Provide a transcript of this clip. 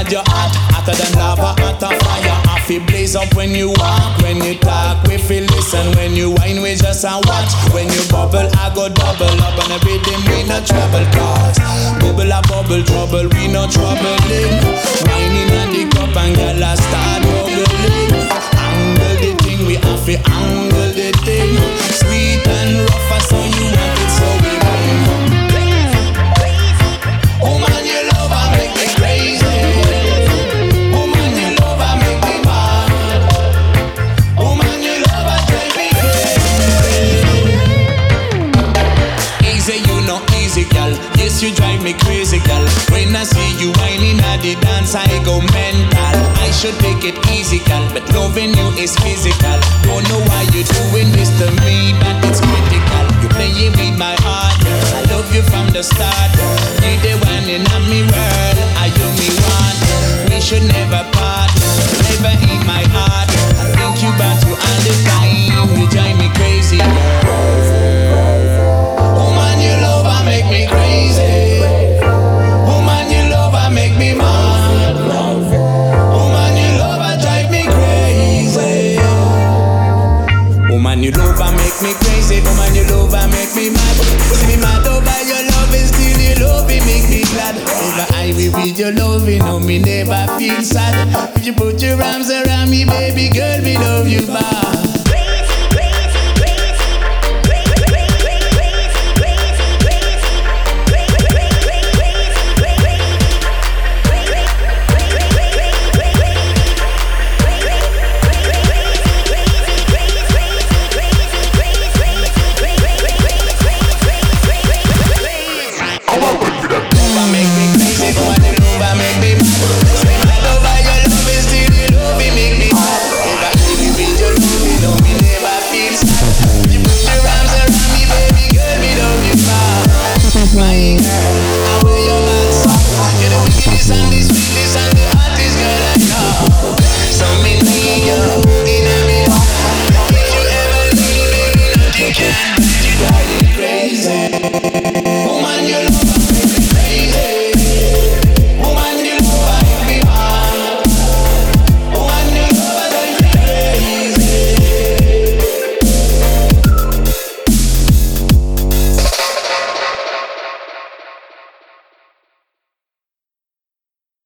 God you're hot, hotter than lava, hotter fire. I feel blaze up when you walk, when you talk, we feel listen. When you whine, we just a watch. When you bubble, I go double up on a rhythm, we no trouble cause. Bubble a bubble trouble, we no troubling. Whining on the cup and girl I start bubbling. Angle the thing, we have to angle the thing. Sweet and rough, I saw you want it, so we bring. Oh man, you love and make me crazy. Oh man, you love and make me mad. Oh man, you love and drive me crazy. Easy, you know easy, girl. Yes, you drive me crazy, girl. When I see you whining at the dance, I go mental. I should take it easy, girl, but loving you is physical. Don't know why you're doing this to me, but it's critical. You playing with my heart, I love you from the start. You're the one in me world, are you me one? We should never part, never in my heart. I think you about to all the time. You drive me crazy, oh man, you love and make me crazy. Oh man, you love and make me mad. Oh man, you love and drive me crazy. Oh man, you love and make me crazy. Oh man, you love and make me mad. See me mad over your love and still you love it, make me glad. Over I will read your love, you know me never feel sad. If you put your arms around me, baby girl, me love you bad. My